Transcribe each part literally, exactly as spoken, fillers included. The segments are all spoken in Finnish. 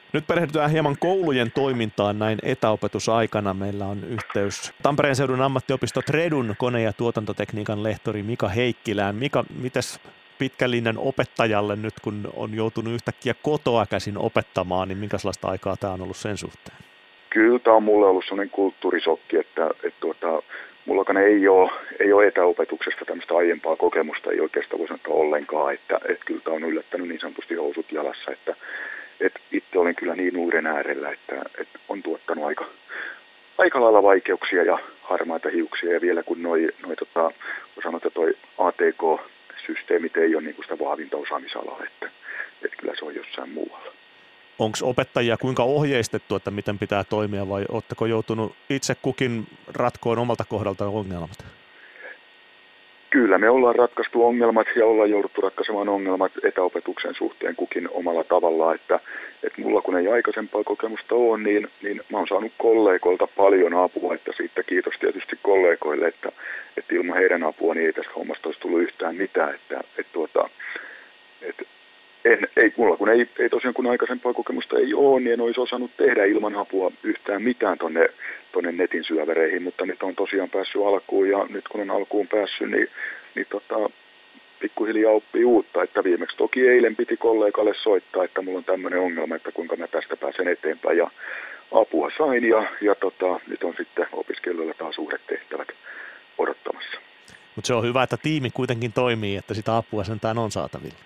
Nyt perehdytään hieman koulujen toimintaan näin etäopetusaikana. Meillä on yhteys Tampereen seudun ammattiopisto Tredun kone- ja tuotantotekniikan lehtori Mika Heikkilään. Mika, mites pitkän linjan opettajalle nyt, kun on joutunut yhtäkkiä kotoa käsin opettamaan, niin minkälaista aikaa tämä on ollut sen suhteen? Kyllä tämä on mulle ollut sellainen kulttuurisokki, että, että tuota, mullakaan ei ole, ei ole etäopetuksesta tämmöistä aiempaa kokemusta, ei oikeastaan voi sanoa ollenkaan, että, että kyllä tämä on yllättänyt niin sanotusti housut jalassa, että, että itse olen kyllä niin uuden äärellä, että, että on tuottanut aika, aika lailla vaikeuksia ja harmaita hiuksia, ja vielä kun noi, noi tota, voi sanoa, että toi A T K-systeemit ei ole niin kuin sitä vahvinta osaamisalaa, että, että kyllä se on jossain muualla. Onko opettajia kuinka ohjeistettu, että miten pitää toimia, vai oletteko joutunut itse kukin ratkoon omalta kohdalta ongelmat? Kyllä me ollaan ratkaistu ongelmat ja ollaan jouduttu ratkaisemaan ongelmat etäopetuksen suhteen kukin omalla tavallaan, että, että mulla kun ei aikaisempaa kokemusta ole, niin, niin mä oon saanut kollegoilta paljon apua, että siitä kiitos tietysti kollegoille, että, että ilman heidän apua niin ei tästä hommasta olisi tullut yhtään mitään, että, että, tuota, että En, ei, mulla kun ei, ei tosiaan kun aikaisempaa kokemusta ei ole, niin en olisi osannut tehdä ilman apua yhtään mitään tonne, tonne netin syövereihin, mutta nyt on tosiaan päässyt alkuun ja nyt kun on alkuun päässyt, niin, niin tota, pikkuhiljaa oppii uutta, että viimeksi toki eilen piti kollegalle soittaa, että mulla on tämmöinen ongelma, että kuinka mä tästä pääsen eteenpäin ja apua sain ja, ja tota, nyt on sitten opiskelijoilla taas uudet tehtävät odottamassa. Mutta se on hyvä, että tiimi kuitenkin toimii, että sitä apua sentään on saatavilla.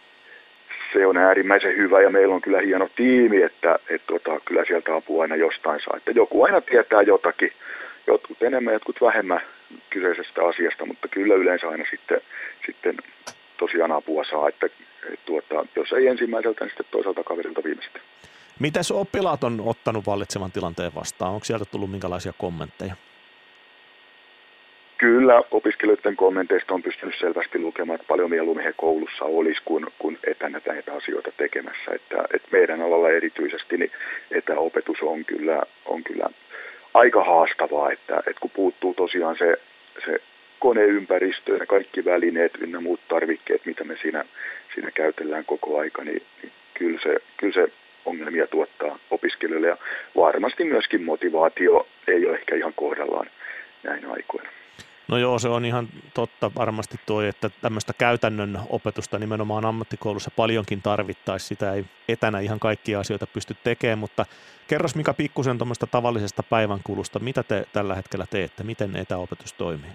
Se on äärimmäisen hyvä ja meillä on kyllä hieno tiimi, että et tota, kyllä sieltä apua aina jostain saa. Että joku aina tietää jotakin, jotkut enemmän, jotkut vähemmän kyseisestä asiasta, mutta kyllä yleensä aina sitten, sitten tosiaan apua saa, että et tuota, jos ei ensimmäiseltä, niin sitten toiselta kaverilta viimeistä. Mitäs oppilaat on ottanut vallitsevan tilanteen vastaan? Onko sieltä tullut minkälaisia kommentteja? Kyllä opiskelijoiden kommenteista on pystynyt selvästi lukemaan, että paljon mieluummin he koulussa olisi, kun, kun etänä näitä asioita tekemässä. Että, että meidän alalla erityisesti niin etäopetus on kyllä, on kyllä aika haastavaa, että, että kun puuttuu tosiaan se, se koneympäristö ja kaikki välineet ynnä muut tarvikkeet, mitä me siinä, siinä käytellään koko aika, niin, niin kyllä, se, kyllä se ongelmia tuottaa opiskelijoille ja varmasti myöskin motivaatio ei ole ehkä ihan kohdallaan näin aikoina. No joo, se on ihan totta varmasti tuo, että tämmöistä käytännön opetusta nimenomaan ammattikoulussa paljonkin tarvittaisiin. Sitä ei etänä ihan kaikkia asioita pysty tekemään, mutta kerros Mika pikkusen tuommoista tavallisesta päivänkulusta. Mitä te tällä hetkellä teette? Miten etäopetus toimii?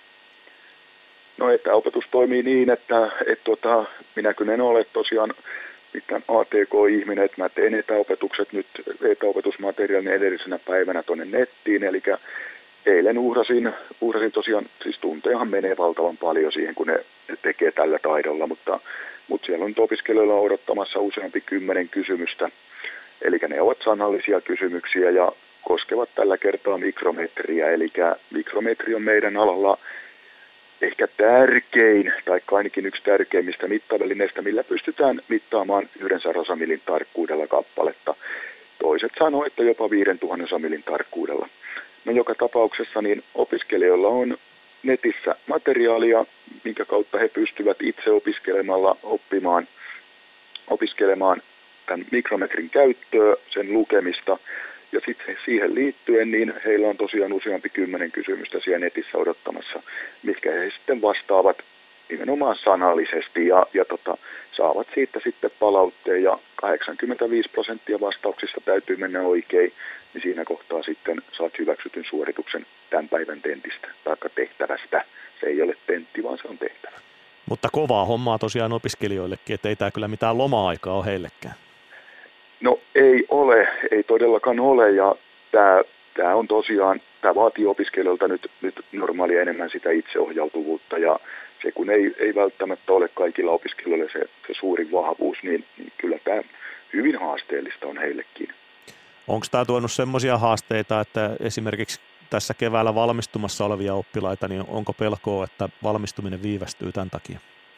No etäopetus toimii niin, että et tota, minä kun en ole tosiaan mitään A T K-ihminen, että mä teen etäopetukset nyt etäopetusmateriaalin edellisenä päivänä tuonne nettiin, eli eilen uhrasin, uhrasin tosiaan, siis tuntejahan menee valtavan paljon siihen, kun ne, ne tekee tällä taidolla, mutta, mutta siellä on opiskelijoilla odottamassa useampi kymmenen kysymystä. Eli ne ovat sanallisia kysymyksiä ja koskevat tällä kertaa mikrometriä, eli mikrometri on meidän alalla ehkä tärkein, tai ainakin yksi tärkeimmistä mittavälineistä, millä pystytään mittaamaan yhden osamilin tarkkuudella kappaletta. Toiset sanoo, että jopa viidentuhannen osamilin tarkkuudella. No joka tapauksessa niin opiskelijoilla on netissä materiaalia, minkä kautta he pystyvät itse opiskelemalla oppimaan, opiskelemaan tämän mikrometrin käyttöä, sen lukemista. Ja sitten siihen liittyen niin heillä on tosiaan useampi kymmenen kysymystä siellä netissä odottamassa, mitkä he sitten vastaavat nimenomaan sanallisesti ja, ja tota, saavat siitä sitten palautteen ja kahdeksankymmentäviisi prosenttia vastauksista täytyy mennä oikein, niin siinä kohtaa sitten saat hyväksytyn suorituksen tämän päivän tentistä tai tehtävästä. Se ei ole tentti, vaan se on tehtävä. Mutta kovaa hommaa tosiaan opiskelijoillekin, että ei tämä kyllä mitään loma-aikaa ole heillekään. No ei ole, ei todellakaan ole ja tämä, tämä on tosiaan, tämä vaatii opiskelijoilta nyt, nyt normaalia enemmän sitä itseohjautuvuutta ja se kun ei, ei välttämättä ole kaikilla opiskelijoilla se, se suurin vahvuus, niin, niin kyllä tämä hyvin haasteellista on heillekin. Onko tämä tuonut semmoisia haasteita, että esimerkiksi tässä keväällä valmistumassa olevia oppilaita, niin onko pelkoa, että valmistuminen viivästyy tämän takia?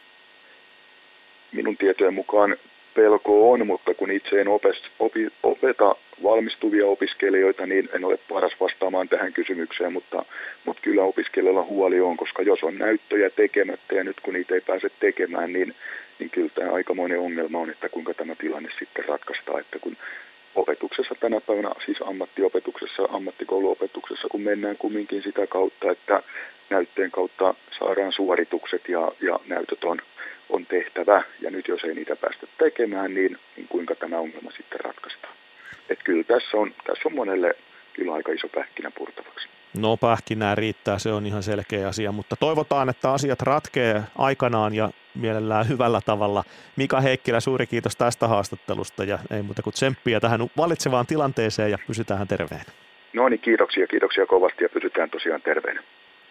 Minun tietojen mukaan pelko on, mutta kun itse en opet, opi, opeta valmistuvia opiskelijoita, niin en ole paras vastaamaan tähän kysymykseen, mutta, mutta kyllä opiskelijoilla huoli on, koska jos on näyttöjä tekemättä ja nyt kun niitä ei pääse tekemään, niin, niin kyllä tämä aikamoinen ongelma on, että kuinka tämä tilanne sitten ratkaistaan, että kun opetuksessa tänä päivänä, siis ammattiopetuksessa, ammattikouluopetuksessa, kun mennään kumminkin sitä kautta, että näytteen kautta saadaan suoritukset ja, ja näytöt on, on tehtävä. Ja nyt jos ei niitä päästä tekemään, niin, niin kuinka tämä ongelma sitten ratkaistaan. Että kyllä tässä on, tässä on monelle kyllä aika iso pähkinä purtavaksi. No pähkinää riittää, se on ihan selkeä asia, mutta toivotaan, että asiat ratkee aikanaan ja mielellään hyvällä tavalla. Mika Heikkilä, suuri kiitos tästä haastattelusta ja ei muuta kuin tsemppiä tähän valitsevaan tilanteeseen ja pysytään terveenä. No niin, kiitoksia, kiitoksia kovasti ja pysytään tosiaan terveenä.